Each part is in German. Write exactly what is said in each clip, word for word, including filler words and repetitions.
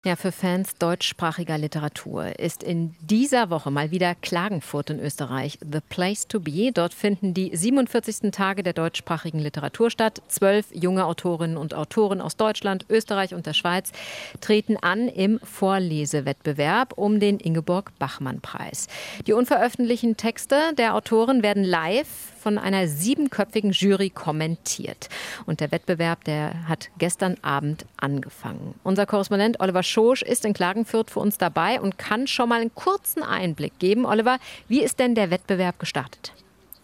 Ja, für Fans deutschsprachiger Literatur ist in dieser Woche mal wieder Klagenfurt in Österreich the place to be. Dort finden die siebenundvierzigsten Tage der deutschsprachigen Literatur statt. Zwölf junge Autorinnen und Autoren aus Deutschland, Österreich und der Schweiz treten an im Vorlesewettbewerb um den Ingeborg-Bachmann-Preis. Die unveröffentlichten Texte der Autoren werden live von einer siebenköpfigen Jury kommentiert. Und der Wettbewerb, der hat gestern Abend angefangen. Unser Korrespondent Oliver Schosch ist in Klagenfurt für uns dabei und kann schon mal einen kurzen Einblick geben. Oliver, wie ist denn der Wettbewerb gestartet?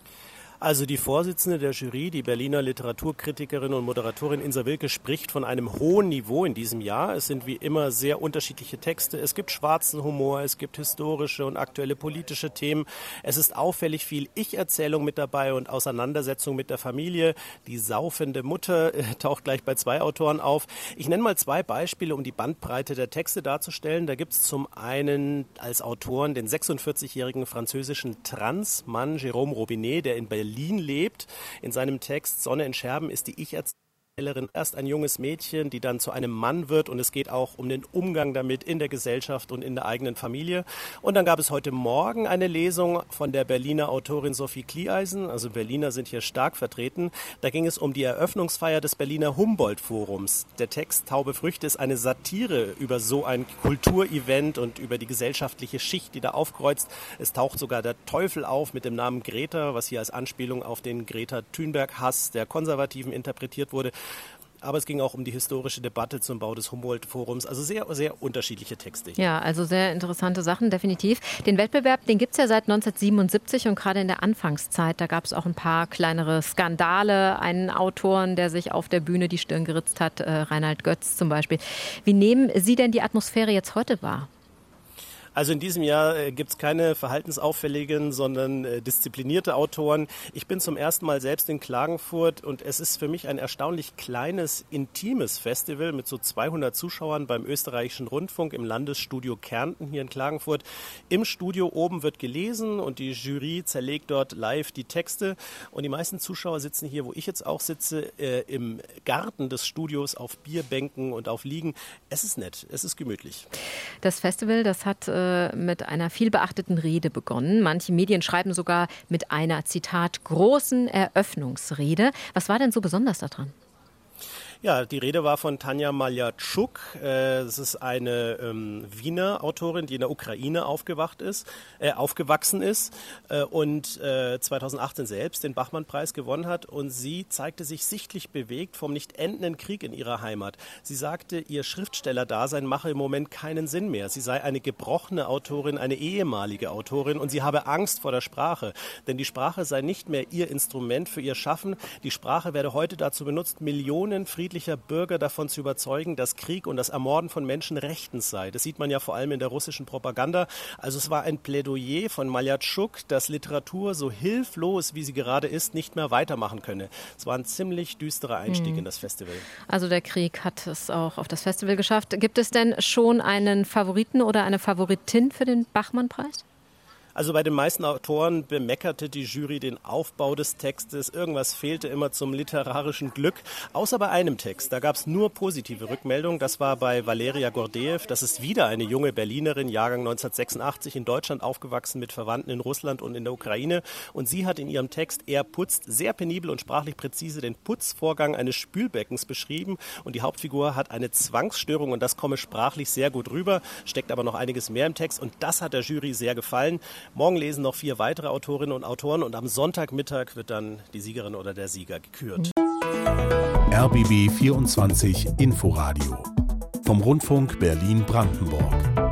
Also die Vorsitzende der Jury, die Berliner Literaturkritikerin und Moderatorin Insa Wilke, spricht von einem hohen Niveau in diesem Jahr. Es sind wie immer sehr unterschiedliche Texte. Es gibt schwarzen Humor, es gibt historische und aktuelle politische Themen. Es ist auffällig viel Ich-Erzählung mit dabei und Auseinandersetzung mit der Familie. Die saufende Mutter äh, taucht gleich bei zwei Autoren auf. Ich nenne mal zwei Beispiele, um die Bandbreite der Texte darzustellen. Da gibt es zum einen als Autoren den sechsundvierzigjährigen französischen Transmann Jérôme Robinet, der in Berlin Berlin lebt. In seinem Text Sonne in Scherben ist die Ich-Erzählerin erst ein junges Mädchen, die dann zu einem Mann wird, und es geht auch um den Umgang damit in der Gesellschaft und in der eigenen Familie. Und dann gab es heute Morgen eine Lesung von der Berliner Autorin Sophie Klieisen, also Berliner sind hier stark vertreten. Da ging es um die Eröffnungsfeier des Berliner Humboldt-Forums. Der Text Taube Früchte ist eine Satire über so ein Kulturevent und über die gesellschaftliche Schicht, die da aufkreuzt. Es taucht sogar der Teufel auf mit dem Namen Greta, was hier als Anspielung auf den Greta Thunberg-Hass der Konservativen interpretiert wurde. Aber es ging auch um die historische Debatte zum Bau des Humboldt-Forums. Also sehr, sehr unterschiedliche Texte. Ja, also sehr interessante Sachen, definitiv. Den Wettbewerb, den gibt es ja seit neunzehnhundertsiebenundsiebzig und gerade in der Anfangszeit, da gab es auch ein paar kleinere Skandale. Einen Autoren, der sich auf der Bühne die Stirn geritzt hat, äh, Reinhard Götz zum Beispiel. Wie nehmen Sie denn die Atmosphäre jetzt heute wahr? Also in diesem Jahr äh, gibt es keine verhaltensauffälligen, sondern äh, disziplinierte Autoren. Ich bin zum ersten Mal selbst in Klagenfurt und es ist für mich ein erstaunlich kleines, intimes Festival mit so zweihundert Zuschauern beim Österreichischen Rundfunk im Landesstudio Kärnten hier in Klagenfurt. Im Studio oben wird gelesen und die Jury zerlegt dort live die Texte. Und die meisten Zuschauer sitzen hier, wo ich jetzt auch sitze, äh, im Garten des Studios auf Bierbänken und auf Liegen. Es ist nett, es ist gemütlich. Das Festival, das hat äh mit einer vielbeachteten Rede begonnen. Manche Medien schreiben sogar mit einer, Zitat, großen Eröffnungsrede. Was war denn so besonders daran? Ja, die Rede war von Tanja Maljatschuk. Das ist eine ähm, Wiener Autorin, die in der Ukraine aufgewacht ist, äh, aufgewachsen ist äh, und äh, zweitausendachtzehn selbst den Bachmann-Preis gewonnen hat. Und sie zeigte sich sichtlich bewegt vom nicht endenden Krieg in ihrer Heimat. Sie sagte, ihr Schriftstellerdasein mache im Moment keinen Sinn mehr. Sie sei eine gebrochene Autorin, eine ehemalige Autorin, und sie habe Angst vor der Sprache. Denn die Sprache sei nicht mehr ihr Instrument für ihr Schaffen. Die Sprache werde heute dazu benutzt, Millionen friedliche Bürger davon zu überzeugen, dass Krieg und das Ermorden von Menschen rechtens sei. Das sieht man ja vor allem in der russischen Propaganda. Also es war ein Plädoyer von Maljatschuk, dass Literatur, so hilflos wie sie gerade ist, nicht mehr weitermachen könne. Es war ein ziemlich düsterer Einstieg mhm. in das Festival. Also der Krieg hat es auch auf das Festival geschafft. Gibt es denn schon einen Favoriten oder eine Favoritin für den Bachmann-Preis? Also bei den meisten Autoren bemeckerte die Jury den Aufbau des Textes. Irgendwas fehlte immer zum literarischen Glück. Außer bei einem Text. Da gab es nur positive Rückmeldungen. Das war bei Valeria Gordeev. Das ist wieder eine junge Berlinerin, Jahrgang neunzehnhundertsechsundachtzig, in Deutschland aufgewachsen, mit Verwandten in Russland und in der Ukraine. Und sie hat in ihrem Text Er putzt sehr penibel und sprachlich präzise den Putzvorgang eines Spülbeckens beschrieben. Und die Hauptfigur hat eine Zwangsstörung und das komme sprachlich sehr gut rüber. Steckt aber noch einiges mehr im Text und das hat der Jury sehr gefallen. Morgen lesen noch vier weitere Autorinnen und Autoren und am Sonntagmittag wird dann die Siegerin oder der Sieger gekürt. R B B vierundzwanzig Inforadio vom Rundfunk Berlin-Brandenburg.